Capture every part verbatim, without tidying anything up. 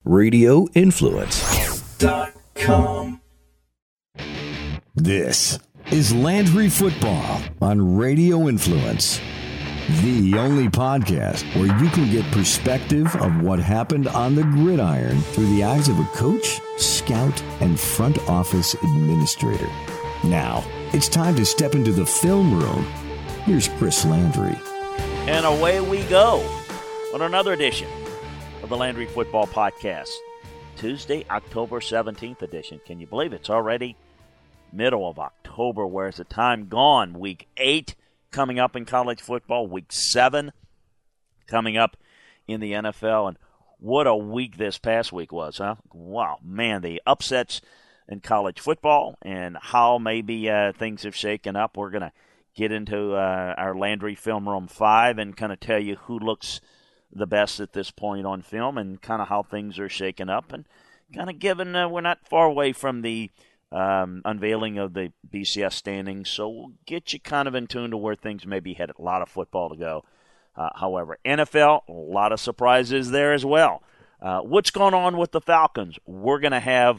radio influence dot com. This is Landry Football on Radio Influence, the only podcast where you can get perspective of what happened on the gridiron through the eyes of a coach, scout, and front office administrator. Now, it's time to step into the film room. Here's Chris Landry. And away we go on another edition of the Landry Football Podcast. Tuesday, October seventeenth edition. Can you believe it's already middle of October? Where's the time gone? Week eight coming up in college football. Week seven coming up in the N F L. And what a week this past week was, huh? Wow, man, the upsets in college football and how maybe uh, things have shaken up. We're going to get into uh, our Landry Film Room five and kind of tell you who looks the best at this point on film and kind of how things are shaken up. And kind of given uh, we're not far away from the um, unveiling of the B C S standings, so we'll get you kind of in tune to where things may be headed. A lot of football to go. Uh, however, N F L, a lot of surprises there as well. Uh, what's going on with the Falcons? We're going to have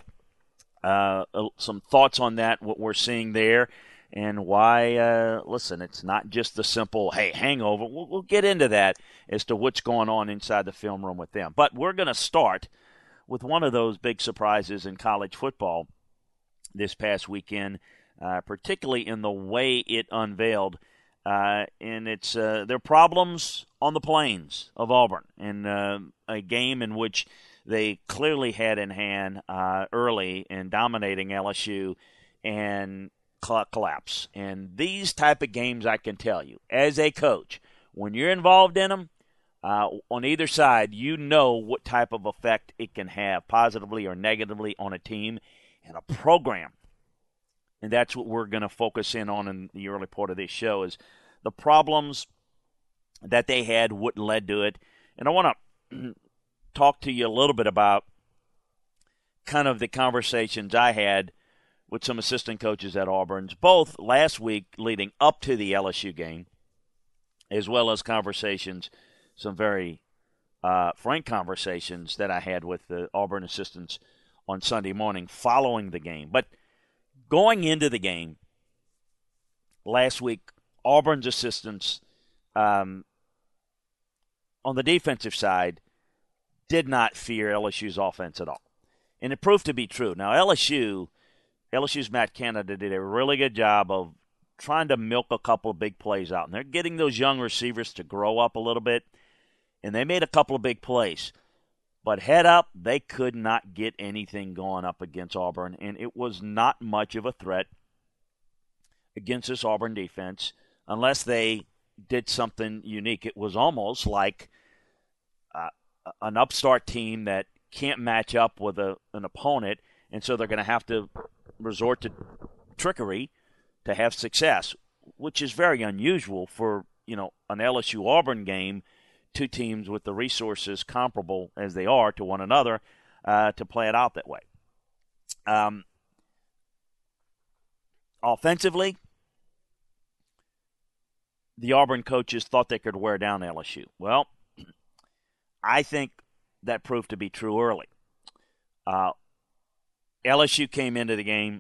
uh, some thoughts on that, what we're seeing there, and why, uh, listen, it's not just the simple, hey, hangover. We'll, we'll get into that as to what's going on inside the film room with them. But we're going to start with one of those big surprises in college football this past weekend, uh, particularly in the way it unveiled. Uh, and it's uh, their problems on the plains of Auburn in uh, a game in which they clearly had in hand uh, early in dominating L S U and collapse. And these type of games, I can tell you, as a coach, when you're involved in them, uh, on either side, you know what type of effect it can have, positively or negatively, on a team and a program. And that's what we're going to focus in on in the early part of this show, is the problems that they had, what led to it. And I want to talk to you a little bit about kind of the conversations I had with some assistant coaches at Auburn's, both last week leading up to the L S U game, as well as conversations, some very uh, frank conversations that I had with the Auburn assistants on Sunday morning following the game. But going into the game last week, Auburn's assistants um, on the defensive side did not fear L S U's offense at all. And it proved to be true. Now, L S U, L S U's Matt Canada did a really good job of trying to milk a couple of big plays out. And they're getting those young receivers to grow up a little bit. And they made a couple of big plays. But head up, they could not get anything going up against Auburn. And it was not much of a threat against this Auburn defense unless they did something unique. It was almost like uh, an upstart team that can't match up with a, an opponent, and so they're going to have to resort to trickery to have success, which is very unusual for, you know, an L S U Auburn game, two teams with the resources comparable as they are to one another, uh, to play it out that way. Um, offensively, the Auburn coaches thought they could wear down L S U. Well, I think that proved to be true early. Uh, L S U came into the game.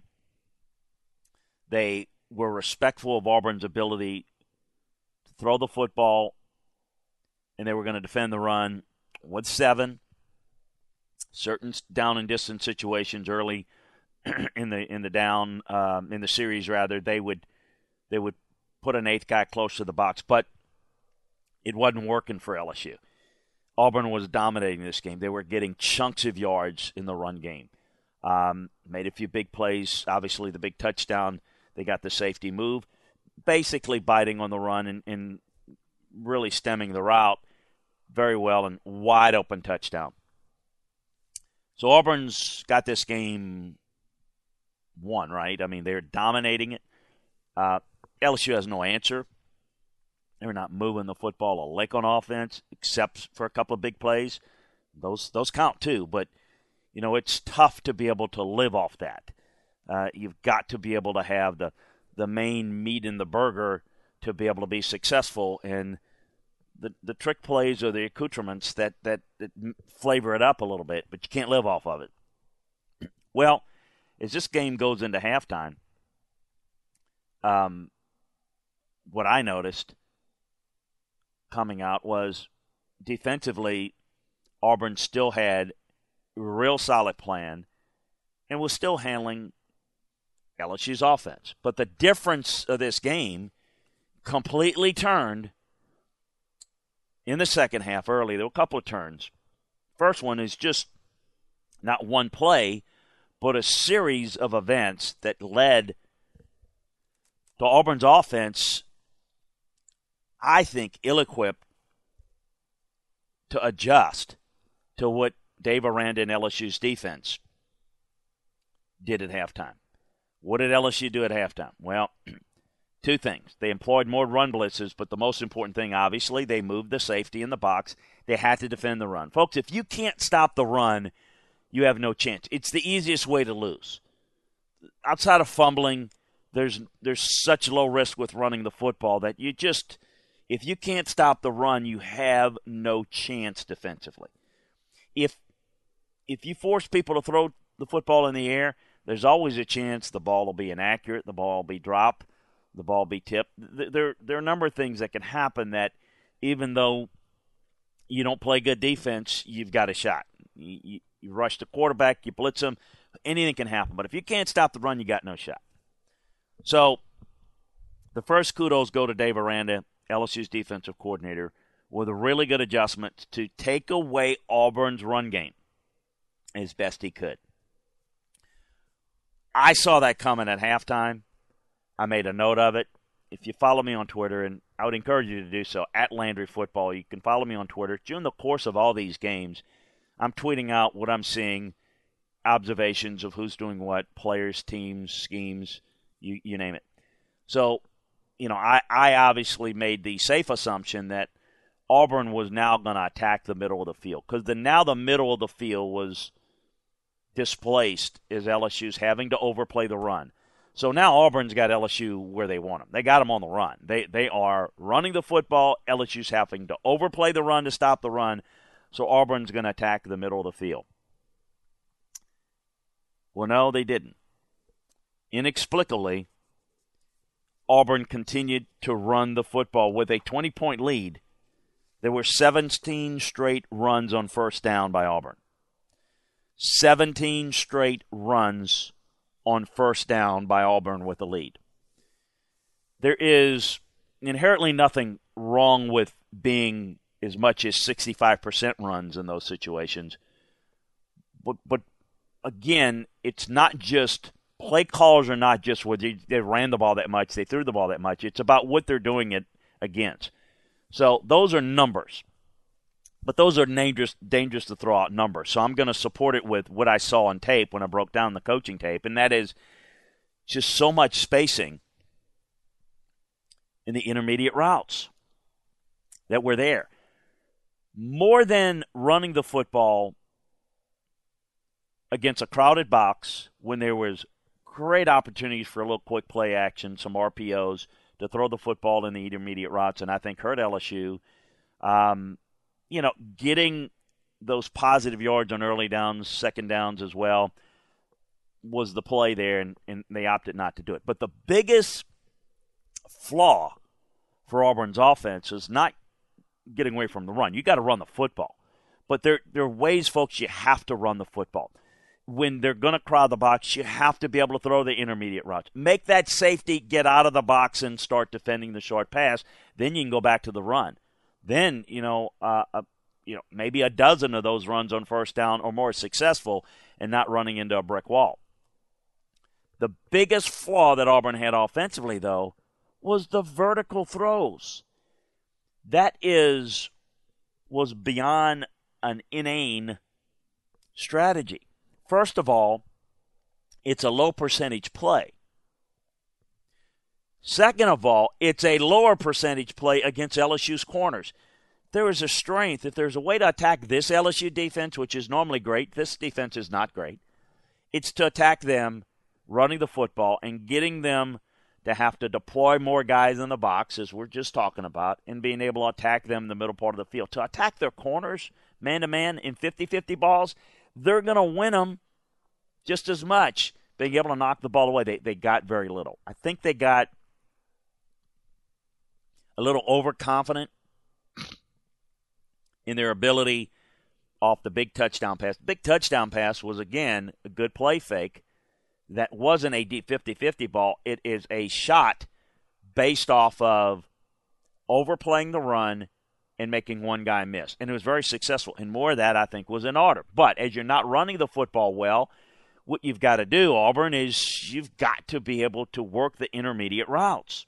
They were respectful of Auburn's ability to throw the football, and they were going to defend the run with seven. Certain down and distance situations early in the in the down um, in the series, rather, they would they would put an eighth guy close to the box, but it wasn't working for L S U. Auburn was dominating this game. They were getting chunks of yards in the run game. Um, made a few big plays. Obviously, the big touchdown, they got the safety move. Basically biting on the run and, and really stemming the route very well, and wide open touchdown. So Auburn's got this game won, right? I mean, they're dominating it. Uh, L S U has no answer. They're not moving the football a lick on offense, except for a couple of big plays. Those those count too, but you know it's tough to be able to live off that. Uh, you've got to be able to have the the main meat in the burger to be able to be successful, and the, the trick plays or the accoutrements that, that, that flavor it up a little bit, but you can't live off of it. Well, as this game goes into halftime, um, what I noticed coming out was defensively, Auburn still had a real solid plan and was still handling L S U's offense. But the difference of this game completely turned in the second half early. There were a couple of turns. First one is just not one play, but a series of events that led to Auburn's offense, I think, ill-equipped to adjust to what Dave Aranda and L S U's defense did at halftime. What did L S U do at halftime? Well, two things. They employed more run blitzes, but the most important thing, obviously, they moved the safety in the box. They had to defend the run. Folks, if you can't stop the run, you have no chance. It's the easiest way to lose. Outside of fumbling, there's there's such low risk with running the football that you just, if you can't stop the run, you have no chance defensively. If if you force people to throw the football in the air, there's always a chance the ball will be inaccurate, the ball will be dropped, the ball will be tipped. There, there are a number of things that can happen that even though you don't play good defense, you've got a shot. You, you, you rush the quarterback, you blitz them, anything can happen. But if you can't stop the run, you got no shot. So the first kudos go to Dave Aranda, L S U's defensive coordinator, with a really good adjustment to take away Auburn's run game as best he could. I saw that coming at halftime. I made a note of it. If you follow me on Twitter, and I would encourage you to do so, at Landry Football, you can follow me on Twitter. During the course of all these games, I'm tweeting out what I'm seeing, observations of who's doing what, players, teams, schemes, you, you name it. So, you know, I, I obviously made the safe assumption that Auburn was now going to attack the middle of the field, because the, now the middle of the field was displaced as L S U's having to overplay the run. So now Auburn's got L S U where they want them. They got them on the run. They they are running the football. L S U's having to overplay the run to stop the run. So Auburn's going to attack the middle of the field. Well, no, they didn't. Inexplicably, Auburn continued to run the football with a twenty-point lead. There were seventeen straight runs on first down by Auburn. seventeen straight runs on first down by Auburn with a lead. There is inherently nothing wrong with being as much as sixty-five percent runs in those situations. But, but again, it's not just – play callers are not just whether they ran the ball that much, they threw the ball that much. It's about what they're doing it against. So those are numbers. But those are dangerous, dangerous to throw out numbers. So I'm going to support it with what I saw on tape when I broke down the coaching tape, and that is just so much spacing in the intermediate routes that were there. More than running the football against a crowded box when there was great opportunities for a little quick play action, some R P Os, to throw the football in the intermediate routes, and I think hurt L S U. Um, you know, getting those positive yards on early downs, second downs as well, was the play there, and, and they opted not to do it. But the biggest flaw for Auburn's offense is not getting away from the run. You got to run the football. But there, there are ways, folks, you have to run the football. When they're going to crowd the box, you have to be able to throw the intermediate routes. Make that safety get out of the box and start defending the short pass. Then you can go back to the run. Then, you know, uh, uh, you know, maybe a dozen of those runs on first down or more successful and not running into a brick wall. The biggest flaw that Auburn had offensively, though, was the vertical throws. That is, was beyond an inane strategy. First of all, it's a low percentage play. Second of all, it's a lower percentage play against L S U's corners. There is a strength. If there's a way to attack this L S U defense, which is normally great, this defense is not great, it's to attack them running the football and getting them to have to deploy more guys in the box, as we're just talking about, and being able to attack them in the middle part of the field. To attack their corners, man-to-man, in fifty-fifty balls, they're going to win them just as much. Being able to knock the ball away, they, they got very little. I think they got a little overconfident in their ability off the big touchdown pass. The big touchdown pass was, again, a good play fake. That wasn't a deep fifty-fifty ball. It is a shot based off of overplaying the run and making one guy miss. And it was very successful. And more of that, I think, was in order. But as you're not running the football well, what you've got to do, Auburn, is you've got to be able to work the intermediate routes.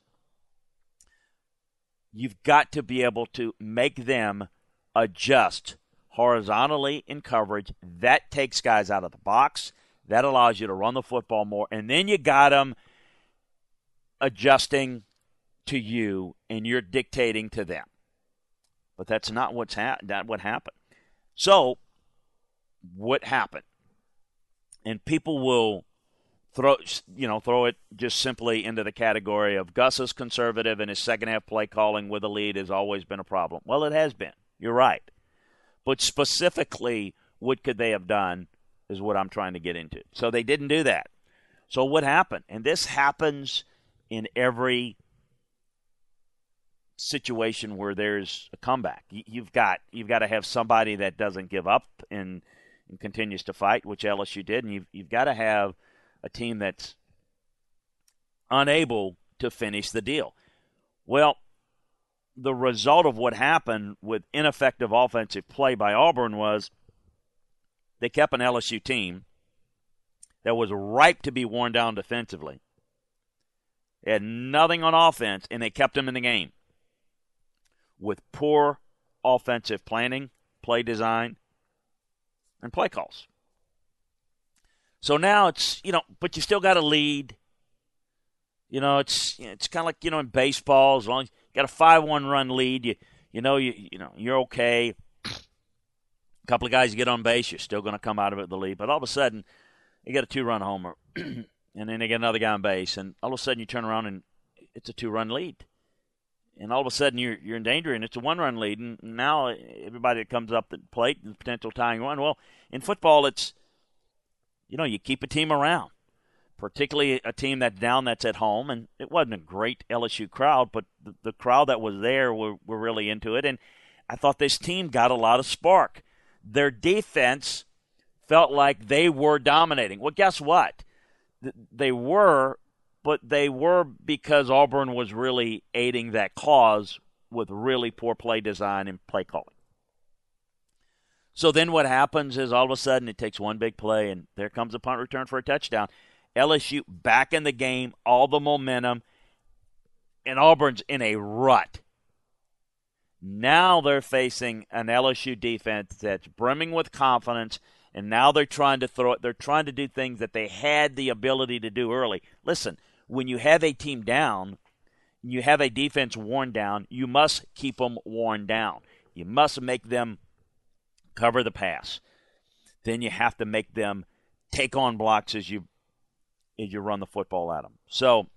You've got to be able to make them adjust horizontally in coverage. That takes guys out of the box. That allows you to run the football more. And then you got them adjusting to you, and you're dictating to them. But that's not what's ha- not what happened. So, what happened? And people will throw, you know, throw it just simply into the category of Gus is conservative and his second half play calling with a lead has always been a problem. Well, it has been. You're right. But specifically, what could they have done is what I'm trying to get into. So they didn't do that. So what happened? And this happens in every situation where there's a comeback. You've got you've got to have somebody that doesn't give up and, and continues to fight, which L S U did, and you've you've got to have a team that's unable to finish the deal. Well, the result of what happened with ineffective offensive play by Auburn was they kept an L S U team that was ripe to be worn down defensively. They had nothing on offense, and they kept them in the game with poor offensive planning, play design, and play calls. So now it's, you know, but you still got a lead. You know, it's it's kind of like, you know, in baseball, as long as you got a five one run lead, you you know you you know you're okay. A couple of guys get on base, you're still going to come out of it with the lead. But all of a sudden, you get a two-run homer, and then they get another guy on base, and all of a sudden you turn around and it's a two-run lead. And all of a sudden you're you're in danger, and it's a one-run lead. And now everybody that comes up the plate, the potential tying run. Well, in football, it's, you know, you keep a team around, particularly a team that's down that's at home. And it wasn't a great L S U crowd, but the, the crowd that was there were, were really into it. And I thought this team got a lot of spark. Their defense felt like they were dominating. Well, guess what? They were, but they were because Auburn was really aiding that cause with really poor play design and play calling. So then what happens is all of a sudden it takes one big play, and there comes a punt return for a touchdown. L S U back in the game, all the momentum, and Auburn's in a rut. Now they're facing an L S U defense that's brimming with confidence, and now they're trying to throw it. They're trying to do things that they had the ability to do early. Listen, when you have a team down, you have a defense worn down, you must keep them worn down. You must make them cover the pass. Then you have to make them take on blocks as you as you run the football at them. So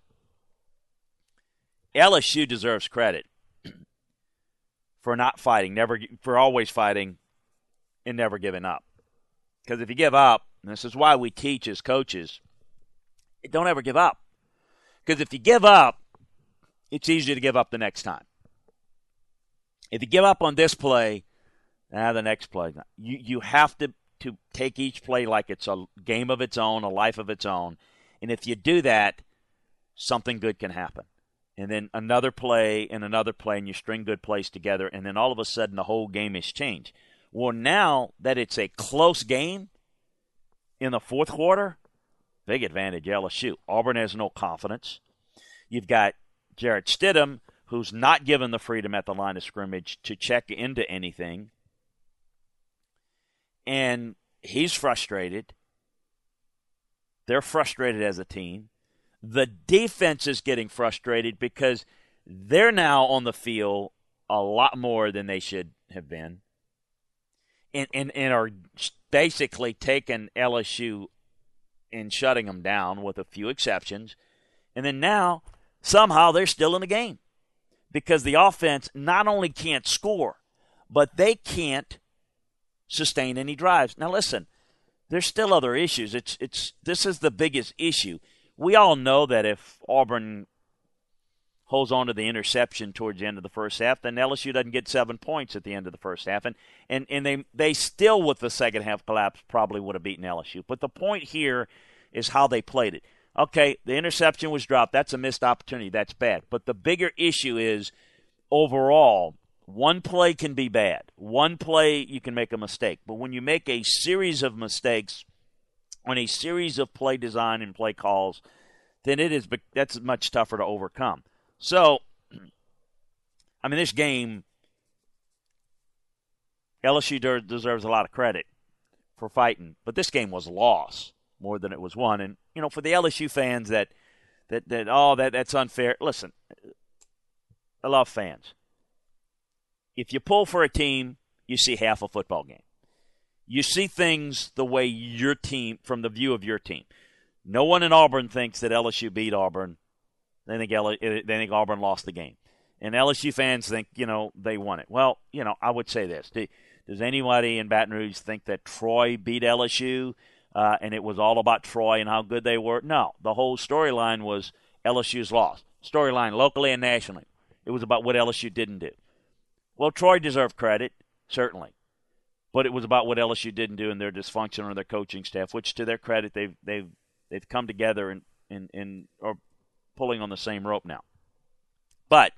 L S U deserves credit for not fighting, never for always fighting and never giving up. Because if you give up, and this is why we teach as coaches, don't ever give up. Because if you give up, it's easier to give up the next time. If you give up on this play, ah, the next play, you you have to, to take each play like it's a game of its own, a life of its own. And if you do that, something good can happen. And then another play and another play, and you string good plays together, and then all of a sudden the whole game has changed. Well, now that it's a close game in the fourth quarter, big advantage L S U. Auburn has no confidence. You've got Jarrett Stidham, who's not given the freedom at the line of scrimmage to check into anything. And he's frustrated. They're frustrated as a team. The defense is getting frustrated because they're now on the field a lot more than they should have been. And, and, and are basically taking L S U and shutting them down with a few exceptions. And then now somehow they're still in the game because the offense not only can't score, but they can't sustain any drives. Now, listen, there's still other issues. It's it's this is the biggest issue. We all know that if Auburn holds on to the interception towards the end of the first half, then L S U doesn't get seven points at the end of the first half. And and, and they, they still, with the second half collapse, probably would have beaten L S U. But the point here is how they played it. Okay, the interception was dropped. That's a missed opportunity. That's bad. But the bigger issue is, overall, one play can be bad. One play, you can make a mistake. But when you make a series of mistakes on a series of play design and play calls, then it is that's much tougher to overcome. So, I mean, this game, L S U deserves a lot of credit for fighting, but this game was a loss more than it was won. And, you know, for the L S U fans that, that, that oh, that that's unfair, listen, I love fans. If you pull for a team, you see half a football game. You see things the way your team, from the view of your team. No one in Auburn thinks that L S U beat Auburn. They think, L- they think Auburn lost the game. And L S U fans think, you know, they won it. Well, you know, I would say this. Does anybody in Baton Rouge think that Troy beat L S U uh, and it was all about Troy and how good they were? No. The whole storyline was L S U's loss. Storyline locally and nationally. It was about what L S U didn't do. Well, Troy deserved credit, certainly. But it was about what L S U didn't do in their dysfunction or their coaching staff, which, to their credit, they've they've they've come together and and, and are pulling on the same rope now. But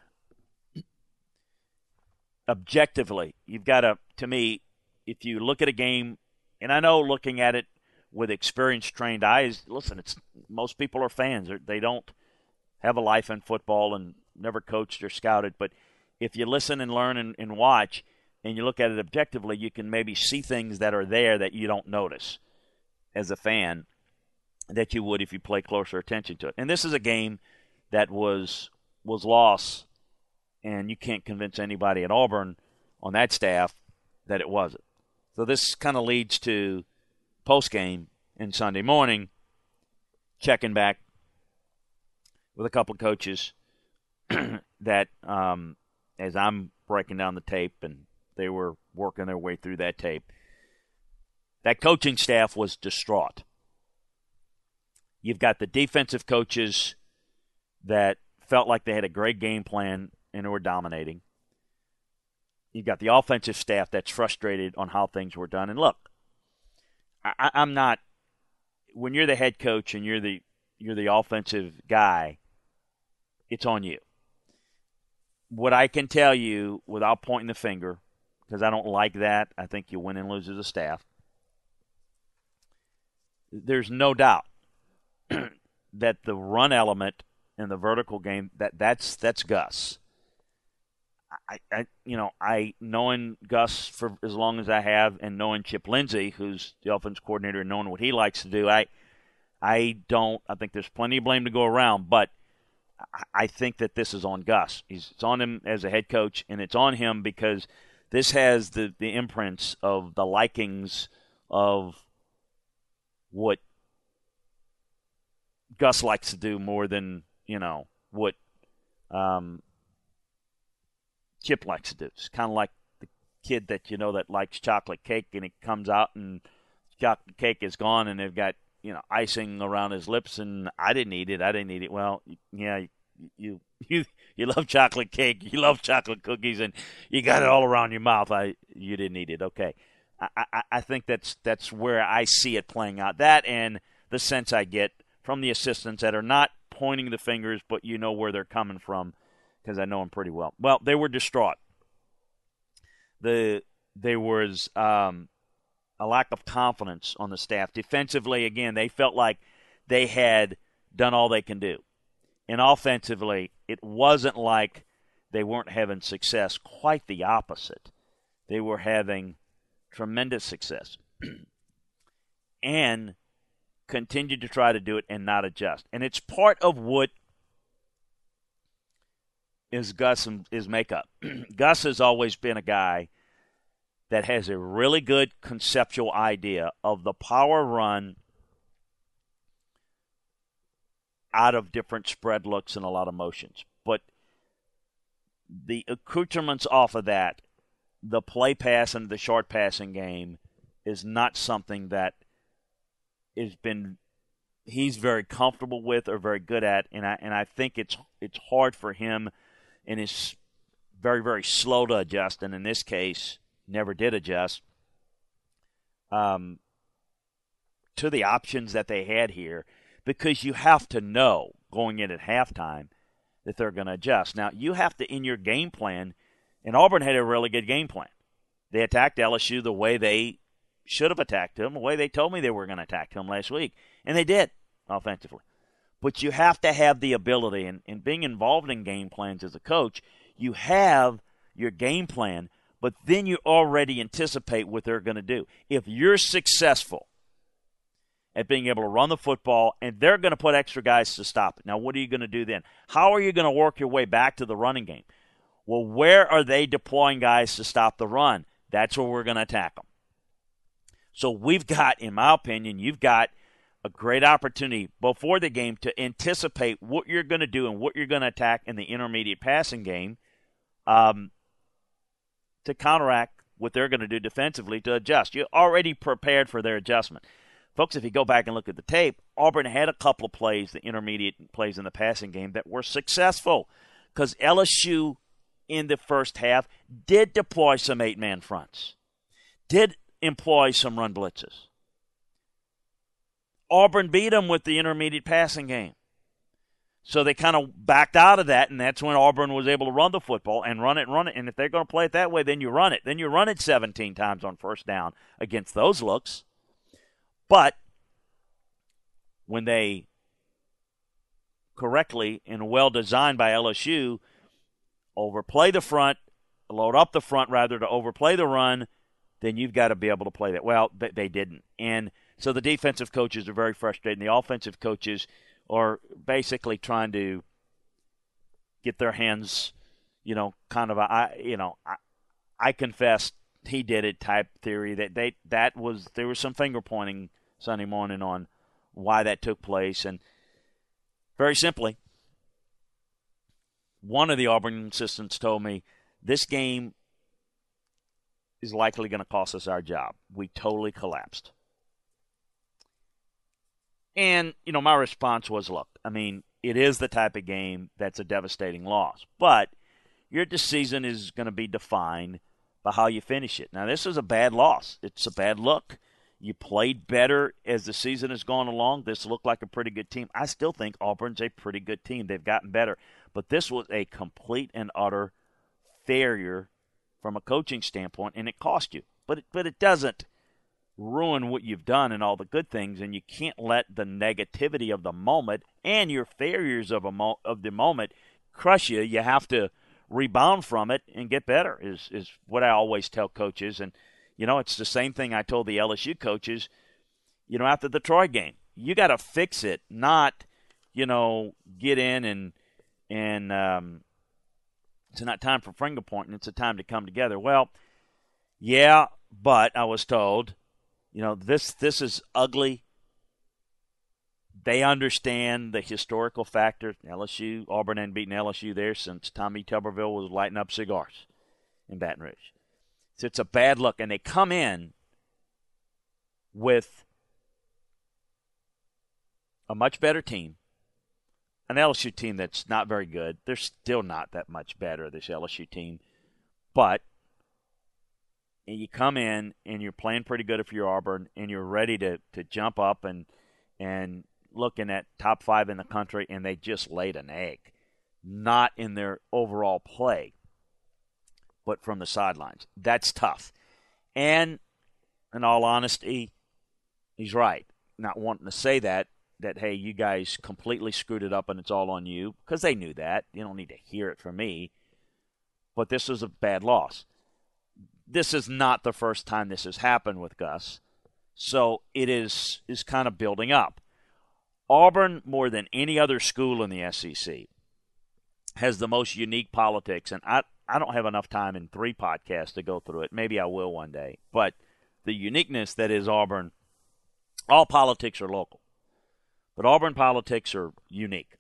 objectively, you've got to, to me, if you look at a game, and I know looking at it with experienced, trained eyes, listen, it's most people are fans. They don't have a life in football and never coached or scouted. But if you listen and learn and, and watch, and you look at it objectively, you can maybe see things that are there that you don't notice as a fan that you would if you play closer attention to it. And this is a game that was was lost, and you can't convince anybody at Auburn on that staff that it wasn't. So this kind of leads to post-game and Sunday morning, checking back with a couple of coaches that, um, as I'm breaking down the tape and they were working their way through that tape, that coaching staff was distraught. You've got the defensive coaches that felt like they had a great game plan and were dominating. You've got the offensive staff that's frustrated on how things were done. And look, I, I'm not – when you're the head coach and you're the you're the offensive guy, it's on you. What I can tell you without pointing the finger, because I don't like that, I think you win and lose as a staff, there's no doubt that the run element in the vertical game, that that's that's Gus. I, I you know, I knowing Gus for as long as I have, and knowing Chip Lindsey, who's the offense coordinator, and knowing what he likes to do, I I don't. I think there's plenty of blame to go around, but I think that this is on Gus. He's, it's on him as a head coach, and it's on him because this has the the imprints of the likings of what Gus likes to do more than, you know, what um, Chip likes to do. It's kind of like the kid that, you know, that likes chocolate cake, and it comes out and chocolate cake is gone and they've got, you know, icing around his lips, and I didn't eat it. I didn't eat it. Well, yeah, you you you love chocolate cake, you love chocolate cookies, and you got it all around your mouth. I you didn't eat it. Okay, I I, I think that's that's where I see it playing out. That and the sense I get from the assistants that are not pointing the fingers, but you know where they're coming from because I know them pretty well. Well, they were distraught. The there was um, a lack of confidence on the staff. Defensively, again, they felt like they had done all they can do. And offensively, it wasn't like they weren't having success. Quite the opposite. They were having tremendous success. And continued to try to do it and not adjust. And it's part of what is Gus and his makeup. Gus has always been a guy that has a really good conceptual idea of the power run out of different spread looks and a lot of motions. But the accoutrements off of that, the play pass and the short passing game, is not something that has been he's very comfortable with or very good at, and I and I think it's it's hard for him, and is very very slow to adjust, and in this case never did adjust um, to the options that they had here, because you have to know going in at halftime that they're going to adjust. Now you have to, in your game plan, and Auburn had a really good game plan. They attacked L S U the way they should have attacked him, the way they told me they were going to attack him last week. And they did, offensively. But you have to have the ability, and, and being involved in game plans as a coach, you have your game plan, but then you already anticipate what they're going to do. If you're successful at being able to run the football, and they're going to put extra guys to stop it, now what are you going to do then? How are you going to work your way back to the running game? Well, where are they deploying guys to stop the run? That's where we're going to attack them. So we've got, in my opinion, you've got a great opportunity before the game to anticipate what you're going to do and what you're going to attack in the intermediate passing game um, to counteract what they're going to do defensively to adjust. You're already prepared for their adjustment. Folks, if you go back and look at the tape, Auburn had a couple of plays, the intermediate plays in the passing game, that were successful because L S U in the first half did deploy some eight-man fronts, did employ some run blitzes. Auburn beat them with the intermediate passing game. So they kind of backed out of that, and that's when Auburn was able to run the football and run it and run it. And if they're going to play it that way, then you run it. Then you run it seventeen times on first down against those looks. But when they correctly and well designed by L S U overplay the front, load up the front rather to overplay the run, then you've got to be able to play that. Well, they didn't. And so the defensive coaches are very frustrated, and the offensive coaches are basically trying to get their hands, you know, kind of a, I, you know, I, I confess he did it type theory. That they that was there was some finger pointing Sunday morning on why that took place, and very simply, one of the Auburn assistants told me this game is likely going to cost us our job. We totally collapsed. And, you know, my response was, look, I mean, it is the type of game that's a devastating loss. But your season is going to be defined by how you finish it. Now, this is a bad loss. It's a bad look. You played better as the season has gone along. This looked like a pretty good team. I still think Auburn's a pretty good team. They've gotten better. But this was a complete and utter failure from a coaching standpoint, and it cost you. But it, but it doesn't ruin what you've done and all the good things, and you can't let the negativity of the moment and your failures of a mo- of the moment crush you. You have to rebound from it and get better is, is what I always tell coaches. And, you know, it's the same thing I told the L S U coaches, you know, after the Troy game. You got to fix it, not, you know, get in and, and um, it's not time for finger pointing. It's a time to come together. Well, yeah, but I was told, you know, this this is ugly. They understand the historical factor. L S U, Auburn hadn't beaten L S U there since Tommy Tuberville was lighting up cigars in Baton Rouge. So it's a bad look. And they come in with a much better team, an L S U team that's not very good. They're still not that much better, this L S U team. But and you come in and you're playing pretty good if you're Auburn, and you're ready to, to jump up and and looking at top five in the country, and they just laid an egg. Not in their overall play, but from the sidelines. That's tough. And in all honesty, he's right. Not wanting to say that, that, hey, you guys completely screwed it up and it's all on you, because they knew that. You don't need to hear it from me. But this was a bad loss. This is not the first time this has happened with Gus. So it is is kind of building up. Auburn, more than any other school in the S E C, has the most unique politics. And I, I don't have enough time in three podcasts to go through it. Maybe I will one day. But the uniqueness that is Auburn, all politics are local. But Auburn politics are unique.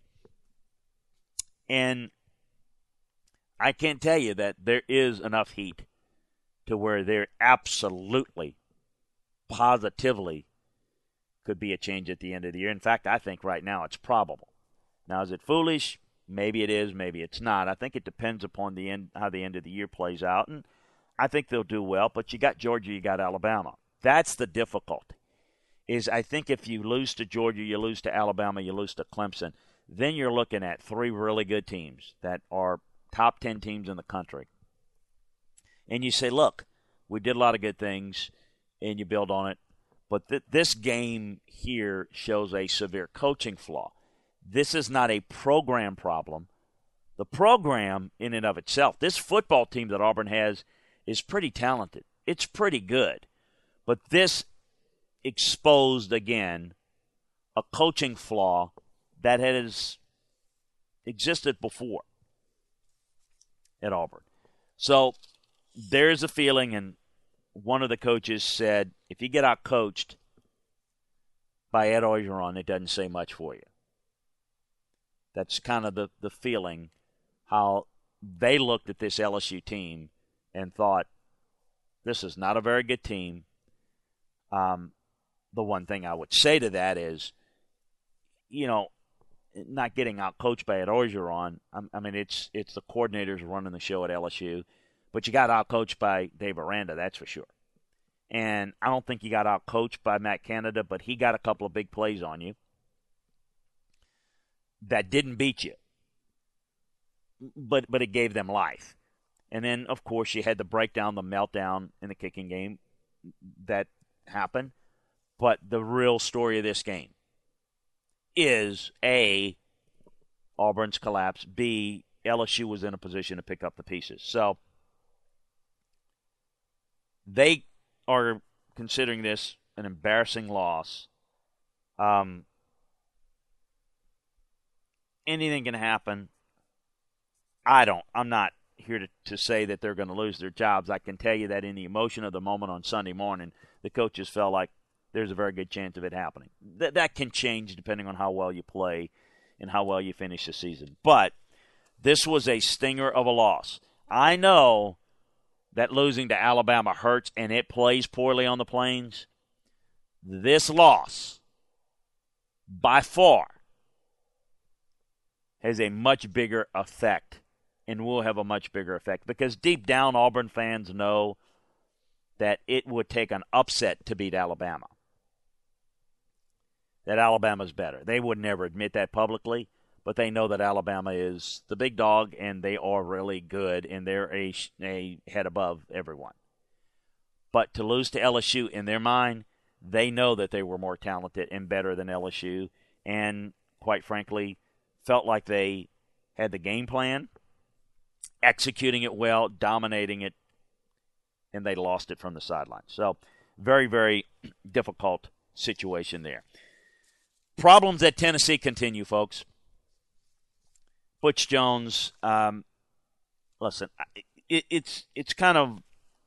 And I can't tell you that there is enough heat to where there absolutely, positively could be a change at the end of the year. In fact, I think right now it's probable. Now, is it foolish? Maybe it is, maybe it's not. I think it depends upon the end, how the end of the year plays out. And I think they'll do well, but you got Georgia, you got Alabama. That's the difficulty. Is I think if you lose to Georgia, you lose to Alabama, you lose to Clemson, then you're looking at three really good teams that are top ten teams in the country. And you say, look, we did a lot of good things, and you build on it. But th- this game here shows a severe coaching flaw. This is not a program problem. The program in and of itself, this football team that Auburn has is pretty talented. It's pretty good. But this exposed, again, a coaching flaw that has existed before at Auburn. So there's a feeling, and one of the coaches said, if you get out coached by Ed Orgeron, it doesn't say much for you. That's kind of the, the feeling, how they looked at this L S U team and thought, this is not a very good team. Um, the one thing I would say to that is, you know, not getting out coached by Ed Orgeron. I, I mean, it's it's the coordinators running the show at L S U, but you got out coached by Dave Aranda, that's for sure. And I don't think you got out coached by Matt Canada, but he got a couple of big plays on you that didn't beat you, but but it gave them life. And then, of course, you had the breakdown, the meltdown in the kicking game that happened. But the real story of this game is, A, Auburn's collapse, B, L S U was in a position to pick up the pieces. So they are considering this an embarrassing loss. Um, anything can happen. I don't. I'm not here to, to say that they're going to lose their jobs. I can tell you that in the emotion of the moment on Sunday morning, the coaches felt like there's a very good chance of it happening. That that can change depending on how well you play and how well you finish the season. But this was a stinger of a loss. I know that losing to Alabama hurts and it plays poorly on the Plains. This loss, by far, has a much bigger effect and will have a much bigger effect because deep down Auburn fans know that it would take an upset to beat Alabama. That Alabama's better. They would never admit that publicly, but they know that Alabama is the big dog and they are really good and they're a, a head above everyone. But to lose to L S U, in their mind, they know that they were more talented and better than L S U and, quite frankly, felt like they had the game plan, executing it well, dominating it, and they lost it from the sidelines. So very, very difficult situation there. Problems at Tennessee continue, folks. Butch Jones, um, listen, it, it's it's kind of,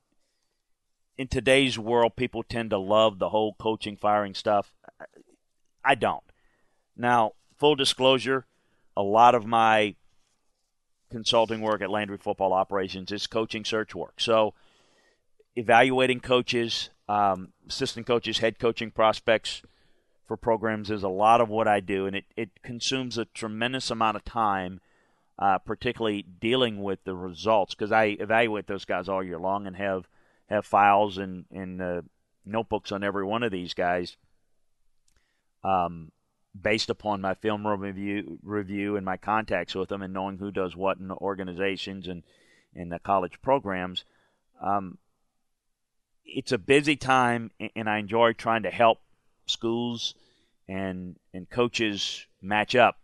in today's world, people tend to love the whole coaching, firing stuff. I don't. Now, full disclosure, a lot of my consulting work at Landry Football Operations is coaching search work. So evaluating coaches, um, assistant coaches, head coaching prospects for programs is a lot of what I do, and it, it consumes a tremendous amount of time, uh, particularly dealing with the results, because I evaluate those guys all year long and have, have files and, and uh, notebooks on every one of these guys um, based upon my film review, review and my contacts with them and knowing who does what in the organizations and in the college programs. Um, it's a busy time, and I enjoy trying to help schools and and coaches match up.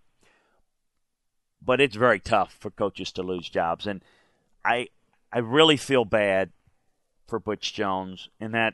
But it's very tough for coaches to lose jobs. And I I really feel bad for Butch Jones in that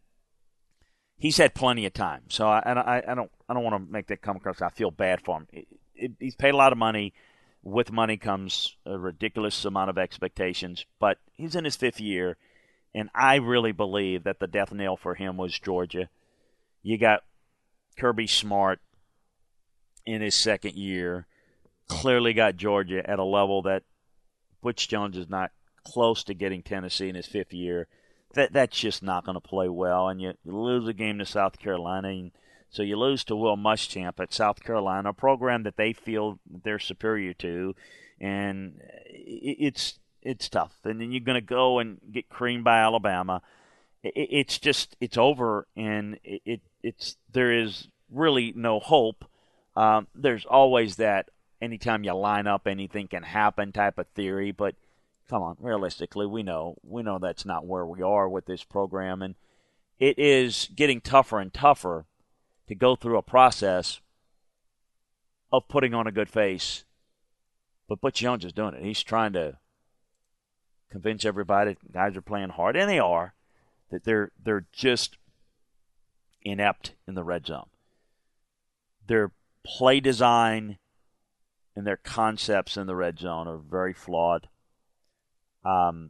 he's had plenty of time. So I, I, I don't I don't want to make that come across. I feel bad for him. It, it, he's paid a lot of money. With money comes a ridiculous amount of expectations. But he's in his fifth year, and I really believe that the death knell for him was Georgia. You got Kirby Smart, in his second year. Clearly got Georgia at a level that Butch Jones is not close to getting Tennessee in his fifth year. That That's just not going to play well. And you, you lose a game to South Carolina. And so you lose to Will Muschamp at South Carolina, a program that they feel they're superior to. And it, it's it's tough. And then you're going to go and get creamed by Alabama. It, it's just, it's over. And it, it it's there is really no hope. Um, there's always that anytime you line up, anything can happen type of theory. But come on, realistically, we know we know that's not where we are with this program, and it is getting tougher and tougher to go through a process of putting on a good face. But Butch Jones is doing it. He's trying to convince everybody guys are playing hard, and they are, that they're they're just inept in the red zone. Their play design and their concepts in the red zone are very flawed. Um,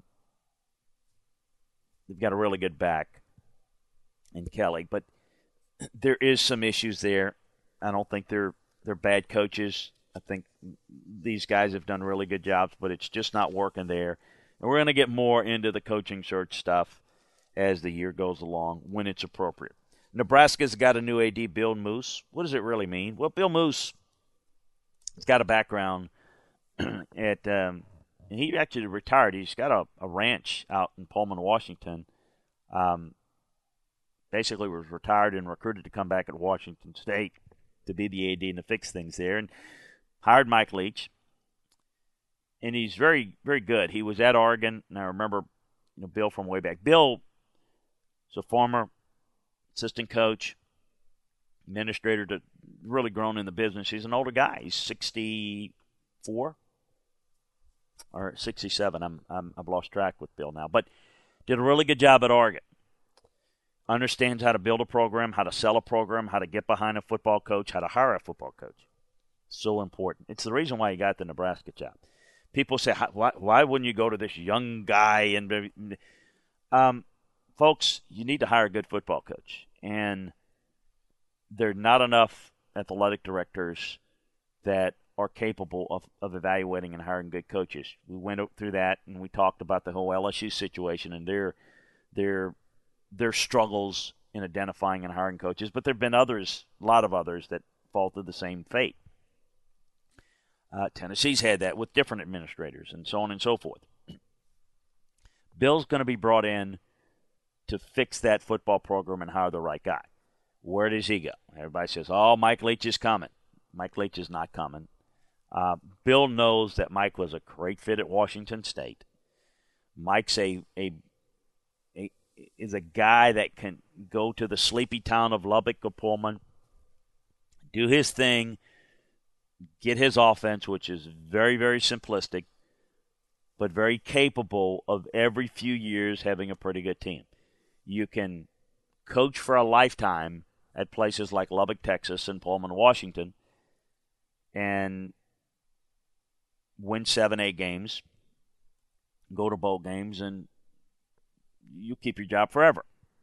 they've got a really good back in Kelly, but there is some issues there. I don't think they're they're bad coaches. I think these guys have done really good jobs, but it's just not working there. And we're going to get more into the coaching search stuff as the year goes along when it's appropriate. Nebraska's got a new A D, Bill Moos. What does it really mean? Well, Bill Moos has got a background at um, – he actually retired. He's got a, a ranch out in Pullman, Washington. Um, basically was retired and recruited to come back at Washington State to be the A D and to fix things there. And hired Mike Leach. And he's very, very good. He was at Oregon, and I remember you know, Bill from way back. Bill is a former assistant coach, administrator, to really grown in the business. He's an older guy. He's sixty-four or sixty-seven. I'm, I'm I've lost track with Bill now, but did a really good job at Oregon. Understands how to build a program, how to sell a program, how to get behind a football coach, how to hire a football coach. So important. It's the reason why he got the Nebraska job. People say, why, why wouldn't you go to this young guy? And um, folks, you need to hire a good football coach. And there are not enough athletic directors that are capable of, of evaluating and hiring good coaches. We went through that, and we talked about the whole L S U situation and their their their struggles in identifying and hiring coaches. But there have been others, a lot of others, that fall through the same fate. Uh, Tennessee's had that with different administrators and so on and so forth. Bill's going to be brought in to fix that football program and hire the right guy. Where does he go? Everybody says, oh, Mike Leach is coming. Mike Leach is not coming. Uh, Bill knows that Mike was a great fit at Washington State. Mike's a, a, a is a guy that can go to the sleepy town of Lubbock or Pullman, do his thing, get his offense, which is very, very simplistic, but very capable of every few years having a pretty good team. You can coach for a lifetime at places like Lubbock, Texas, and Pullman, Washington, and win seven, eight games, go to bowl games, and you keep your job forever.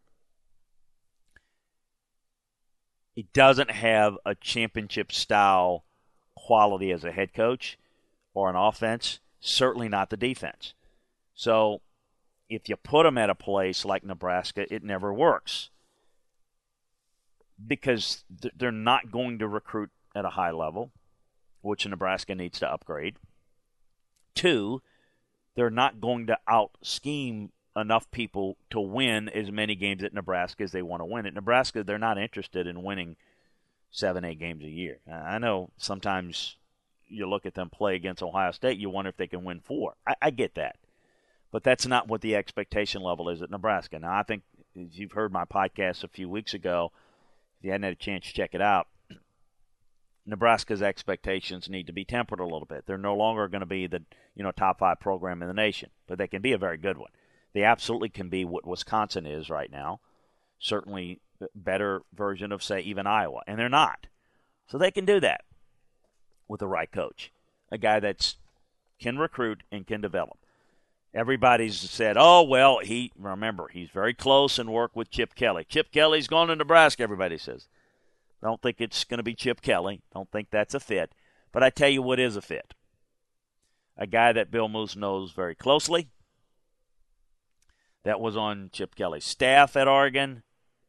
He doesn't have a championship-style quality as a head coach or an offense, certainly not the defense. So if you put him at a place like Nebraska, it never works because they're not going to recruit at a high level, which Nebraska needs to upgrade. Two, they're not going to out-scheme enough people to win as many games at Nebraska as they want to win. At Nebraska, they're not interested in winning seven, eight games a year. I know sometimes you look at them play against Ohio State, you wonder if they can win four. I, I get that. But that's not what the expectation level is at Nebraska. Now, I think, as you've heard my podcast a few weeks ago, if you hadn't had a chance to check it out, Nebraska's expectations need to be tempered a little bit. They're no longer going to be the you know top five program in the nation, but they can be a very good one. They absolutely can be what Wisconsin is right now, certainly a better version of, say, even Iowa, and they're not. So they can do that with the right coach, a guy that can recruit and can develop. Everybody's said, oh, well, he remember, he's very close and worked with Chip Kelly. Chip Kelly's gone to Nebraska, everybody says. Don't think it's going to be Chip Kelly. Don't think that's a fit. But I tell you what is a fit. A guy that Bill Moos knows very closely, that was on Chip Kelly's staff at Oregon.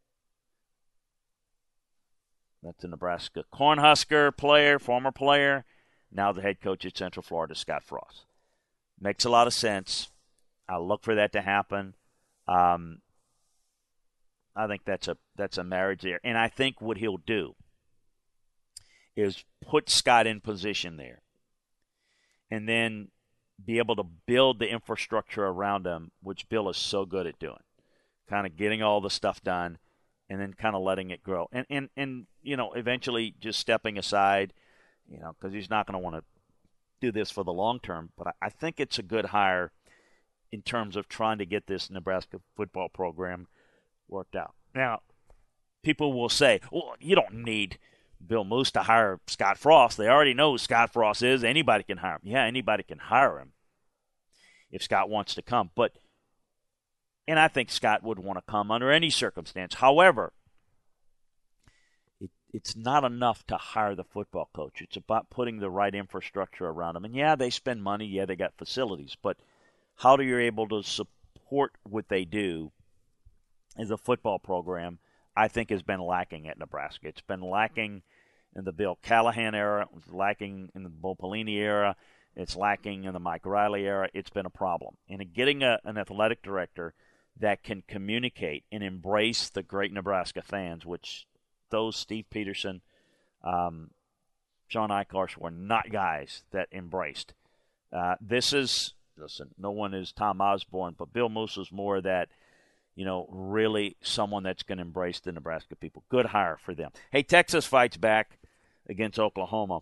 That's a Nebraska Cornhusker player, former player, now the head coach at Central Florida, Scott Frost. Makes a lot of sense. I look for that to happen. Um, I think that's a that's a marriage there. And I think what he'll do is put Scott in position there and then be able to build the infrastructure around him, which Bill is so good at doing, kind of getting all the stuff done and then kind of letting it grow. And, and, and you know, eventually just stepping aside, you know, because he's not going to want to do this for the long term. But I, I think it's a good hire in terms of trying to get this Nebraska football program worked out. Now, people will say, well, you don't need Bill Moos to hire Scott Frost. They already know who Scott Frost is. Anybody can hire him. Yeah, anybody can hire him if Scott wants to come. But, and I think Scott would want to come under any circumstance. However, it, it's not enough to hire the football coach. It's about putting the right infrastructure around him. And, yeah, they spend money. Yeah, they got facilities. But how do you able to support what they do as a football program, I think has been lacking at Nebraska. It's been lacking in the Bill Callahan era. It's lacking in the Bo Pelini era. It's lacking in the Mike Riley era. It's been a problem. And getting a, an athletic director that can communicate and embrace the great Nebraska fans, which those Steve Peterson, um, Sean Eichhorst were not guys that embraced. Uh, this is, listen, no one is Tom Osborne, but Bill Moos is more that, you know, really someone that's going to embrace the Nebraska people. Good hire for them. Hey, Texas fights back against Oklahoma.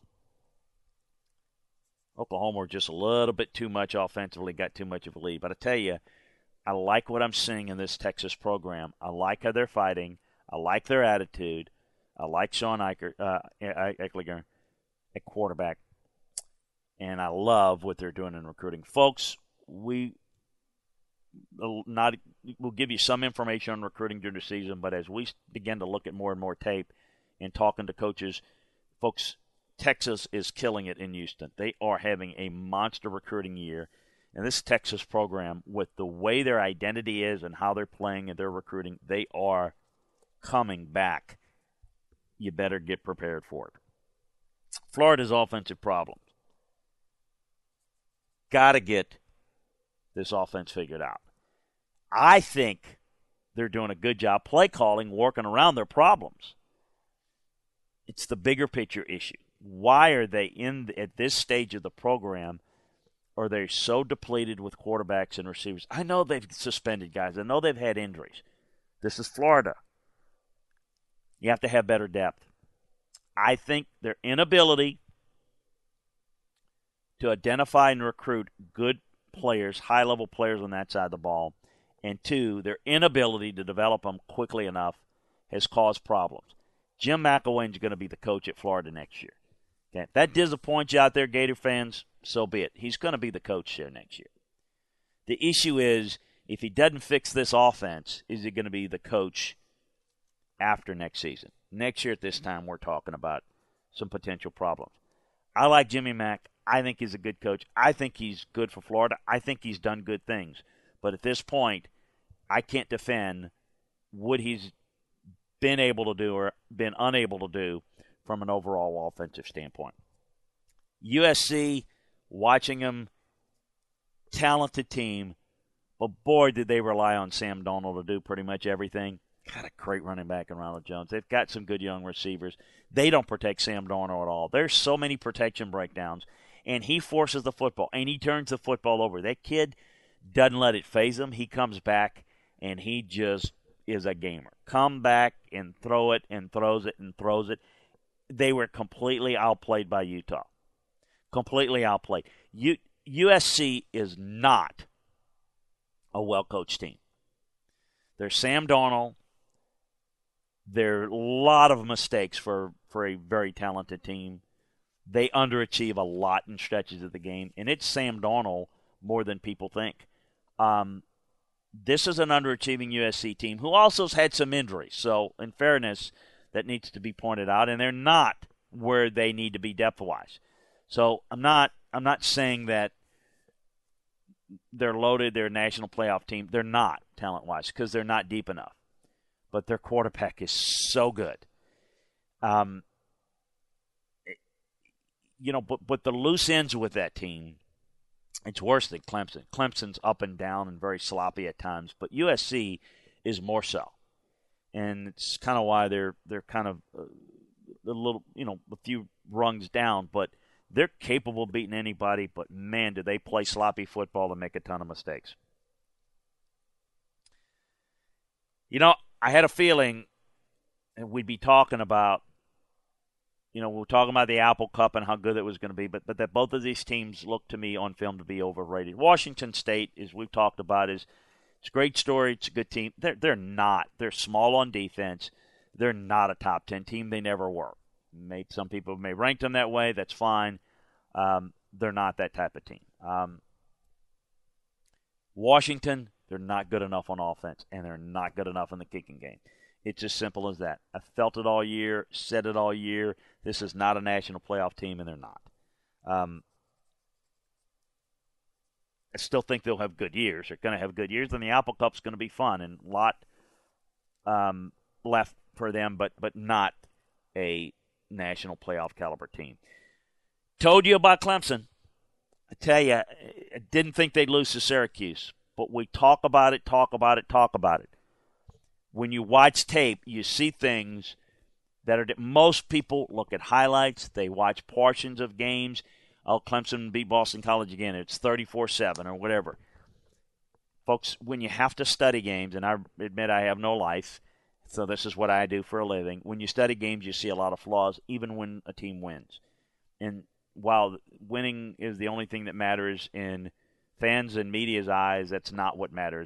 Oklahoma were just a little bit too much offensively, got too much of a lead. But I tell you, I like what I'm seeing in this Texas program. I like how they're fighting. I like their attitude. I like Sean Eicher, uh, Eichlinger at quarterback. And I love what they're doing in recruiting. Folks, we not we'll give you some information on recruiting during the season, but as we begin to look at more and more tape and talking to coaches, folks, Texas is killing it in Houston. They are having a monster recruiting year. And this Texas program, with the way their identity is and how they're playing and their recruiting, they are coming back. You better get prepared for it. Florida's offensive problems. Got to get this offense figured out. I think they're doing a good job play calling, working around their problems. It's the bigger picture issue. Why are they in at this stage of the program? Are they so depleted with quarterbacks and receivers? I know they've suspended guys. I know they've had injuries. This is Florida. You have to have better depth. I think their inability to identify and recruit good players, high-level players on that side of the ball, and two, their inability to develop them quickly enough has caused problems. Jim McElwain's going to be the coach at Florida next year. Okay? If that disappoints you out there, Gator fans, so be it. He's going to be the coach there next year. The issue is, if he doesn't fix this offense, is he going to be the coach after next season? Next year at this time, we're talking about some potential problems. I like Jimmy Mack. I think he's a good coach. I think he's good for Florida. I think he's done good things. But at this point, I can't defend what he's been able to do or been unable to do from an overall offensive standpoint. U S C, watching them, talented team, but boy, did they rely on Sam Darnold to do pretty much everything. Got a great running back in Ronald Jones. They've got some good young receivers. They don't protect Sam Darnold at all. There's so many protection breakdowns, and he forces the football, and he turns the football over. That kid doesn't let it faze him. He comes back, and he just is a gamer. Come back and throw it and throws it and throws it. They were completely outplayed by Utah. Completely outplayed. U- U S C is not a well-coached team. There's Sam Darnold. There are a lot of mistakes for, for a very talented team. They underachieve a lot in stretches of the game, and it's Sam Darnold more than people think. Um, this is an underachieving U S C team who also has had some injuries. So, in fairness, that needs to be pointed out, and they're not where they need to be depth-wise. So I'm not I'm not saying that they're loaded, they're a national playoff team. They're not, talent-wise, because they're not deep enough. But their quarterback is so good. Um, you know, but, but the loose ends with that team, it's worse than Clemson. Clemson's up and down and very sloppy at times, but U S C is more so. And it's kind of why they're they're kind of a little, you know, a few rungs down, but they're capable of beating anybody, but man, do they play sloppy football and make a ton of mistakes. You know, I had a feeling we'd be talking about, you know, we were talking about the Apple Cup and how good it was going to be, but, but that both of these teams look to me on film to be overrated. Washington State, as we've talked about, is it's a great story. It's a good team. They're, they're not. They're small on defense. They're not a top ten team. They never were. Maybe some people may rank them that way. That's fine. Um, they're not that type of team. Um, Washington, they're not good enough on offense, and they're not good enough in the kicking game. It's as simple as that. I felt it all year, said it all year. This is not a national playoff team, and they're not. Um, I still think they'll have good years. They're going to have good years, and the Apple Cup's going to be fun, and a lot um, left for them, but but not a national playoff caliber team. Told you about Clemson. I tell you, I didn't think they'd lose to Syracuse, but we talk about it, talk about it, talk about it. When you watch tape, you see things that are – most people look at highlights. They watch portions of games. Oh, Clemson beat Boston College again. It's thirty-four seven or whatever. Folks, when you have to study games, and I admit I have no life, so this is what I do for a living. When you study games, you see a lot of flaws, even when a team wins. And while winning is the only thing that matters in fans and media's eyes, that's not what matters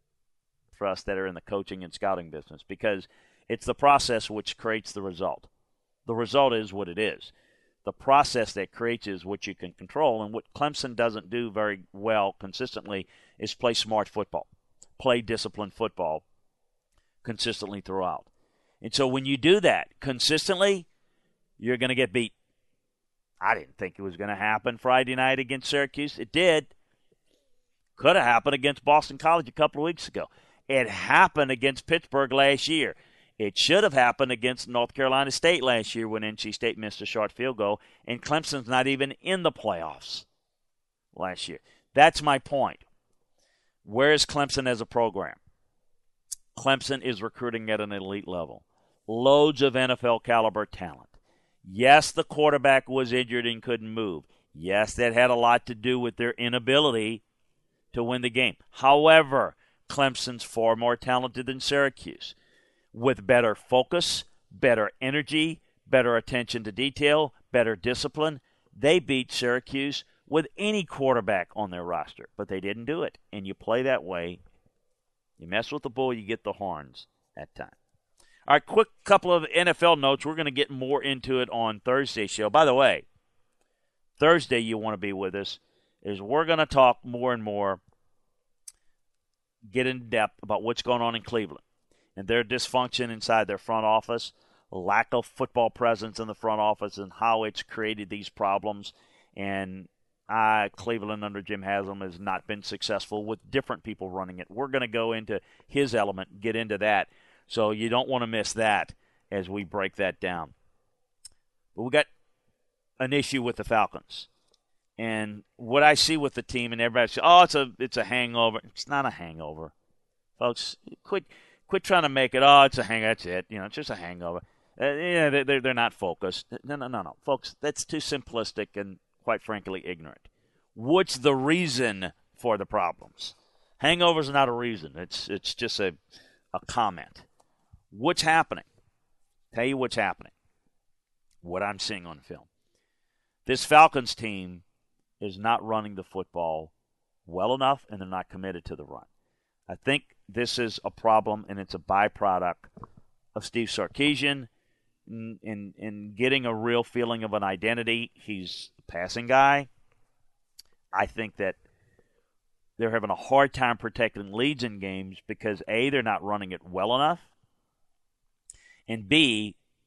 for us that are in the coaching and scouting business, because it's the process which creates the result. The result is what it is. The process that creates is what you can control, and what Clemson doesn't do very well consistently is play smart football, play disciplined football consistently throughout. And so when you do that consistently, you're going to get beat. I didn't think it was going to happen Friday night against Syracuse. It did. Could have happened against Boston College a couple of weeks ago. It happened against Pittsburgh last year. It should have happened against North Carolina State last year when N C State missed a short field goal, and Clemson's not even in the playoffs last year. That's my point. Where is Clemson as a program? Clemson is recruiting at an elite level. Loads of N F L caliber talent. Yes, the quarterback was injured and couldn't move. Yes, that had a lot to do with their inability to win the game. However, Clemson's far more talented than Syracuse. With better focus, better energy, better attention to detail, better discipline, they beat Syracuse with any quarterback on their roster. But they didn't do it. And you play that way, you mess with the bull, you get the horns at times. All right, quick couple of N F L notes. We're going to get more into it on Thursday's show. By the way, Thursday you want to be with us, is we're going to talk more and more, get in depth about what's going on in Cleveland and their dysfunction inside their front office, lack of football presence in the front office, and how it's created these problems. And uh, Cleveland under Jim Haslam has not been successful with different people running it. We're going to go into his element, get into that. So you don't want to miss that as we break that down. But we got an issue with the Falcons. And what I see with the team, and everybody says, oh, it's a it's a hangover. It's not a hangover. Folks, quit quit trying to make it, oh, it's a hangover. That's it. You know, it's just a hangover. Uh, yeah, they're, they're not focused. No, no, no, no. Folks, that's too simplistic and, quite frankly, ignorant. What's the reason for the problems? Hangover's not a reason. It's it's just a, a comment. What's happening? Tell you what's happening. What I'm seeing on film. This Falcons team is not running the football well enough, and they're not committed to the run. I think this is a problem, and it's a byproduct of Steve Sarkisian in, in, in getting a real feeling of an identity. He's a passing guy. I think that they're having a hard time protecting leads in games because, A, they're not running it well enough, and B,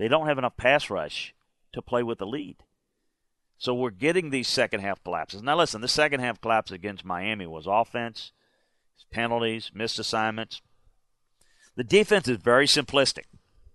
they don't have enough pass rush to play with the lead. So we're getting these second-half collapses. Now, listen, the second-half collapse against Miami was offense, penalties, missed assignments. The defense is very simplistic.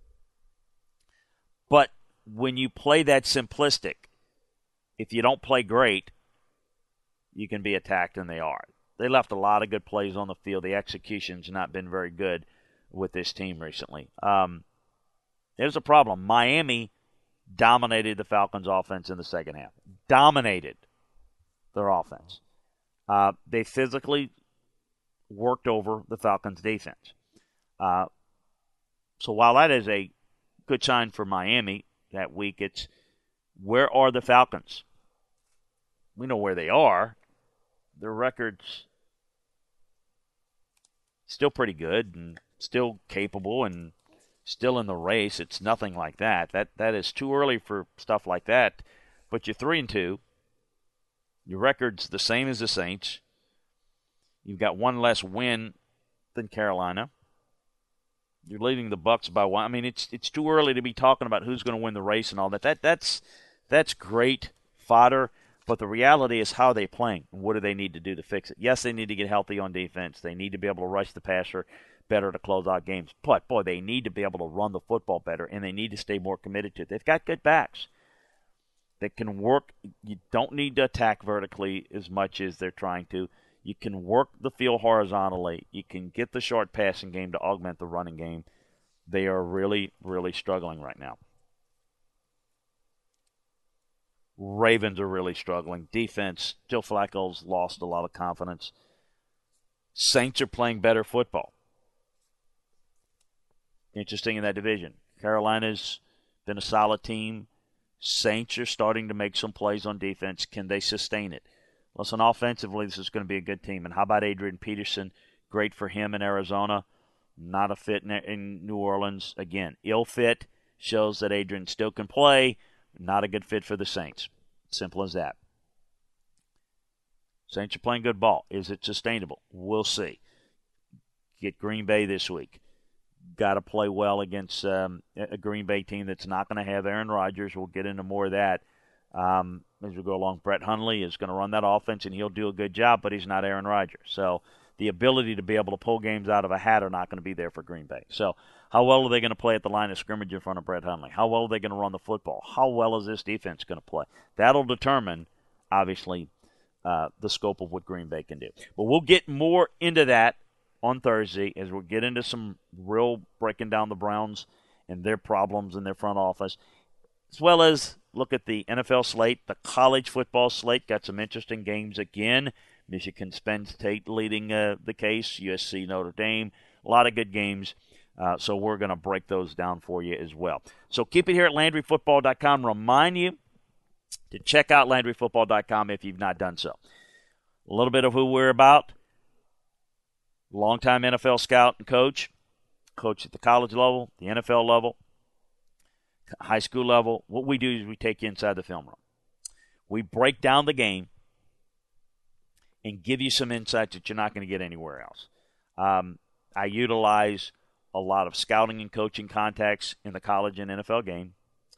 But when you play that simplistic, if you don't play great, you can be attacked, and they are. They left a lot of good plays on the field. The execution's not been very good with this team recently. Um, there's a problem. Miami dominated the Falcons' offense in the second half. Dominated their offense. Uh, they physically worked over the Falcons' defense. Uh, so while that is a good sign for Miami that week, it's where are the Falcons? We know where they are. Their record's still pretty good and still capable and still in the race. It's nothing like that. That that is too early for stuff like that. But you're three and two. Your record's the same as the Saints. You've got one less win than Carolina. You're leading the Bucs by one. I mean, it's it's too early to be talking about who's going to win the race and all that. That that's that's great fodder. But the reality is, how are they playing? And what do they need to do to fix it? Yes, they need to get healthy on defense. They need to be able to rush the passer better to close out games. But, boy, they need to be able to run the football better, and they need to stay more committed to it. They've got good backs that can work. You don't need to attack vertically as much as they're trying to. You can work the field horizontally. You can get the short passing game to augment the running game. They are really, really struggling right now. Ravens are really struggling. Defense, Joe Flacco's lost a lot of confidence. Saints are playing better football. Interesting in that division. Carolina's been a solid team. Saints are starting to make some plays on defense. Can they sustain it? Listen, offensively, this is going to be a good team. And how about Adrian Peterson? Great for him in Arizona. Not a fit in, in New Orleans. Again, ill fit. Shows that Adrian still can play. Not a good fit for the Saints. Simple as that. Saints are playing good ball. Is it sustainable? We'll see. Get Green Bay this week. Got to play well against um, a Green Bay team that's not going to have Aaron Rodgers. We'll get into more of that um, as we go along. Brett Hundley is going to run that offense, and he'll do a good job, but he's not Aaron Rodgers. So the ability to be able to pull games out of a hat are not going to be there for Green Bay. So how well are they going to play at the line of scrimmage in front of Brett Hundley? How well are they going to run the football? How well is this defense going to play? That'll determine, obviously, uh, the scope of what Green Bay can do. But we'll get more into that on Thursday as we get into some real breaking down the Browns and their problems in their front office, as well as look at the N F L slate, the college football slate. Got some interesting games again. Michigan Penn State leading uh, the case, U S C Notre Dame, a lot of good games. Uh, so we're going to break those down for you as well. So keep it here at Landry Football dot com. Remind you to check out Landry Football dot com if you've not done so. A little bit of who we're about. Longtime N F L scout and coach. Coach at the college level, the N F L level, high school level. What we do is we take you inside the film room. We break down the game and give you some insights that you're not going to get anywhere else. Um, I utilize a lot of scouting and coaching contacts in the college and N F L game.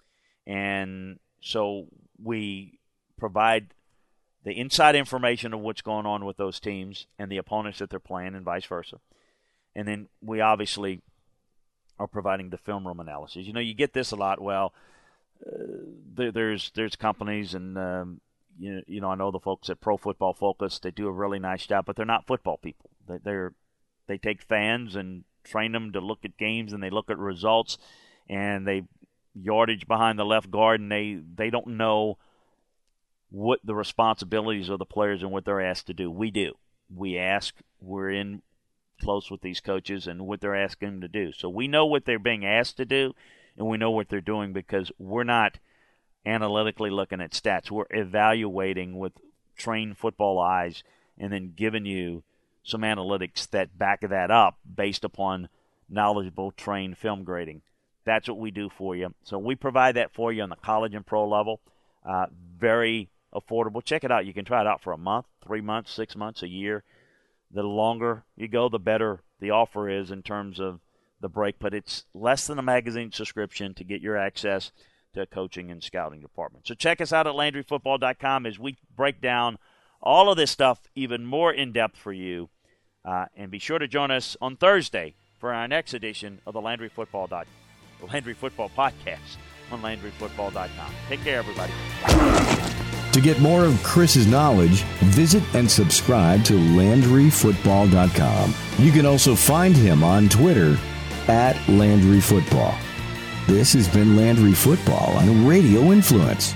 And so we provide the inside information of what's going on with those teams and the opponents that they're playing and vice versa. And then we obviously are providing the film room analysis. You know, you get this a lot. Well, uh, there, there's there's companies and, um, you, you know, I know the folks at Pro Football Focus, they do a really nice job, but they're not football people. They, they're They take fans and train them to look at games, and they look at results, and they yardage behind the left guard, and they, they don't know what the responsibilities of the players and what they're asked to do. We do. We ask. We're in close with these coaches and what they're asking them to do. So we know what they're being asked to do, and we know what they're doing because we're not analytically looking at stats. We're evaluating with trained football eyes and then giving you some analytics that back that up based upon knowledgeable, trained film grading. That's what we do for you. So we provide that for you on the college and pro level. Uh, very affordable. Check it out. You can try it out for a month, three months, six months, a year. The longer you go, the better the offer is in terms of the break, but it's less than a magazine subscription to get your access to a coaching and scouting department. So check us out at Landry Football dot com as we break down all of this stuff even more in depth for you. Uh, and be sure to join us on Thursday for our next edition of the Landry Football, dot, Landry Football Podcast on Landry Football dot com. Take care, everybody. To get more of Chris's knowledge, visit and subscribe to Landry Football dot com. You can also find him on Twitter at Landry Football. This has been Landry Football on Radio Influence.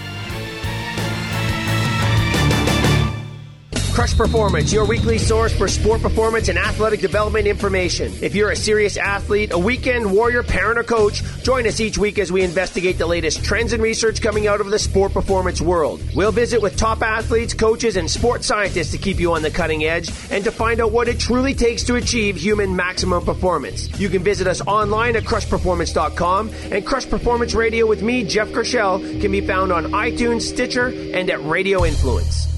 Crush Performance, your weekly source for sport performance and athletic development information. If you're a serious athlete, a weekend warrior, parent, or coach, join us each week as we investigate the latest trends and research coming out of the sport performance world. We'll visit with top athletes, coaches, and sports scientists to keep you on the cutting edge and to find out what it truly takes to achieve human maximum performance. You can visit us online at Crush Performance dot com, and Crush Performance Radio with me, Jeff Gershell, can be found on iTunes, Stitcher, and at Radio Influence.